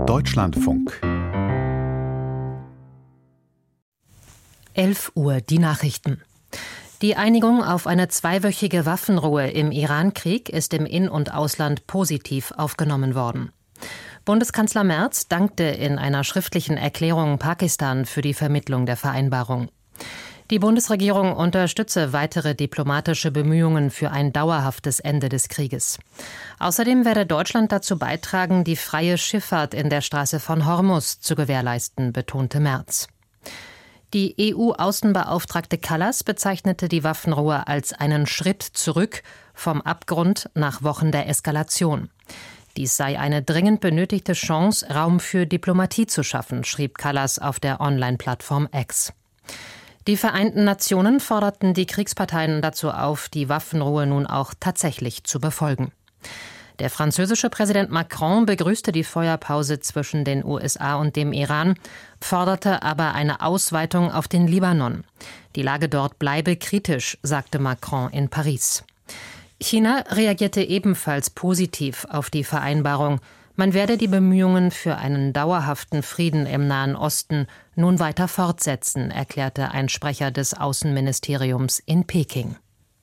Deutschlandfunk 11 Uhr, die Nachrichten. Die Einigung auf eine 2-wöchige Waffenruhe im Iran-Krieg ist im In- und Ausland positiv aufgenommen worden. Bundeskanzler Merz dankte in einer schriftlichen Erklärung Pakistan für die Vermittlung der Vereinbarung. Die Bundesregierung unterstütze weitere diplomatische Bemühungen für ein dauerhaftes Ende des Krieges. Außerdem werde Deutschland dazu beitragen, die freie Schifffahrt in der Straße von Hormuz zu gewährleisten, betonte Merz. Die EU-Außenbeauftragte Kallas bezeichnete die Waffenruhe als einen Schritt zurück vom Abgrund nach Wochen der Eskalation. Dies sei eine dringend benötigte Chance, Raum für Diplomatie zu schaffen, schrieb Kallas auf der Online-Plattform X. Die Vereinten Nationen forderten die Kriegsparteien dazu auf, die Waffenruhe nun auch tatsächlich zu befolgen. Der französische Präsident Macron begrüßte die Feuerpause zwischen den USA und dem Iran, forderte aber eine Ausweitung auf den Libanon. Die Lage dort bleibe kritisch, sagte Macron in Paris. China reagierte ebenfalls positiv auf die Vereinbarung. Man werde die Bemühungen für einen dauerhaften Frieden im Nahen Osten nun weiter fortsetzen, erklärte ein Sprecher des Außenministeriums in Peking.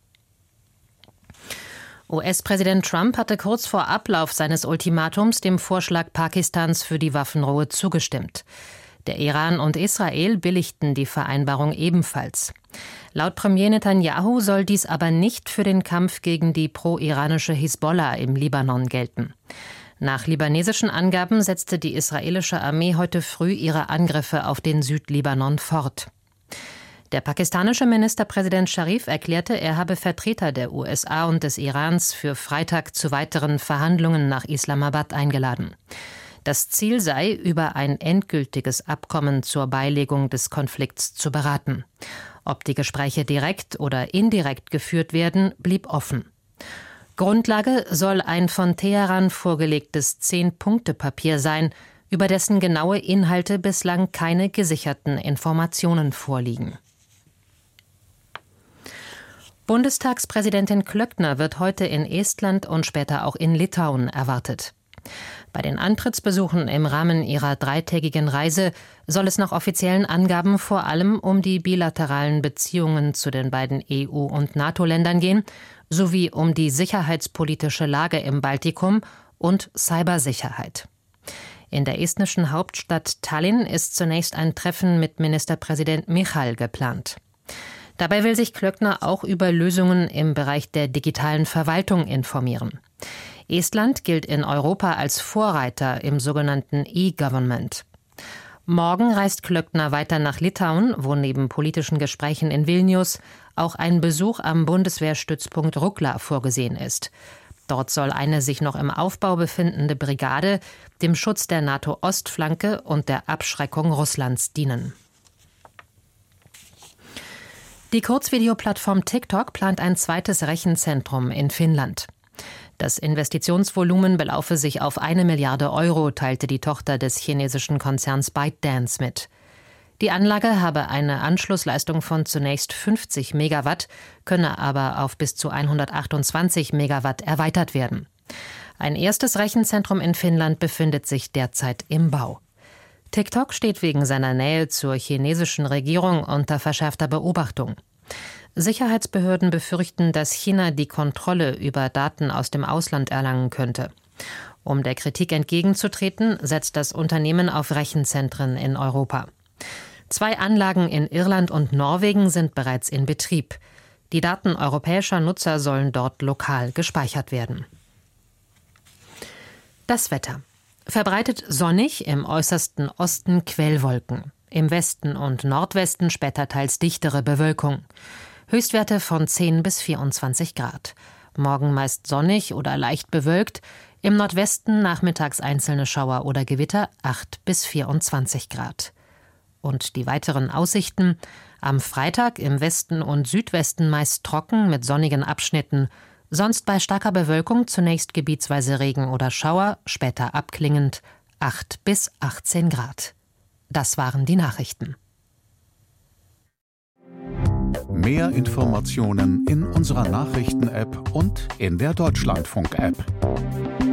US-Präsident Trump hatte kurz vor Ablauf seines Ultimatums dem Vorschlag Pakistans für die Waffenruhe zugestimmt. Der Iran und Israel billigten die Vereinbarung ebenfalls. Laut Premier Netanyahu soll dies aber nicht für den Kampf gegen die pro-iranische Hisbollah im Libanon gelten. Nach libanesischen Angaben setzte die israelische Armee heute früh ihre Angriffe auf den Südlibanon fort. Der pakistanische Ministerpräsident Sharif erklärte, er habe Vertreter der USA und des Irans für Freitag zu weiteren Verhandlungen nach Islamabad eingeladen. Das Ziel sei, über ein endgültiges Abkommen zur Beilegung des Konflikts zu beraten. Ob die Gespräche direkt oder indirekt geführt werden, blieb offen. Grundlage soll ein von Teheran vorgelegtes 10-Punkte-Papier sein, über dessen genaue Inhalte bislang keine gesicherten Informationen vorliegen. Bundestagspräsidentin Klöckner wird heute in Estland und später auch in Litauen erwartet. Bei den Antrittsbesuchen im Rahmen ihrer 3-tägigen Reise soll es nach offiziellen Angaben vor allem um die bilateralen Beziehungen zu den beiden EU- und NATO-Ländern gehen, sowie um die sicherheitspolitische Lage im Baltikum und Cybersicherheit. In der estnischen Hauptstadt Tallinn ist zunächst ein Treffen mit Ministerpräsident Michal geplant. Dabei will sich Klöckner auch über Lösungen im Bereich der digitalen Verwaltung informieren. Estland gilt in Europa als Vorreiter im sogenannten E-Government. Morgen reist Klöckner weiter nach Litauen, wo neben politischen Gesprächen in Vilnius auch ein Besuch am Bundeswehrstützpunkt Rukla vorgesehen ist. Dort soll eine sich noch im Aufbau befindende Brigade dem Schutz der NATO-Ostflanke und der Abschreckung Russlands dienen. Die Kurzvideoplattform TikTok plant ein zweites Rechenzentrum in Finnland. Das Investitionsvolumen belaufe sich auf 1 Milliarde Euro, teilte die Tochter des chinesischen Konzerns ByteDance mit. Die Anlage habe eine Anschlussleistung von zunächst 50 Megawatt, könne aber auf bis zu 128 Megawatt erweitert werden. Ein erstes Rechenzentrum in Finnland befindet sich derzeit im Bau. TikTok steht wegen seiner Nähe zur chinesischen Regierung unter verschärfter Beobachtung. Sicherheitsbehörden befürchten, dass China die Kontrolle über Daten aus dem Ausland erlangen könnte. Um der Kritik entgegenzutreten, setzt das Unternehmen auf Rechenzentren in Europa. 2 Anlagen in Irland und Norwegen sind bereits in Betrieb. Die Daten europäischer Nutzer sollen dort lokal gespeichert werden. Das Wetter. Verbreitet sonnig, im äußersten Osten Quellwolken. Im Westen und Nordwesten später teils dichtere Bewölkung. Höchstwerte von 10 bis 24 Grad. Morgen meist sonnig oder leicht bewölkt. Im Nordwesten nachmittags einzelne Schauer oder Gewitter 8 bis 24 Grad. Und die weiteren Aussichten: am Freitag im Westen und Südwesten meist trocken mit sonnigen Abschnitten. Sonst bei starker Bewölkung zunächst gebietsweise Regen oder Schauer, später abklingend 8 bis 18 Grad. Das waren die Nachrichten. Mehr Informationen in unserer Nachrichten-App und in der Deutschlandfunk-App.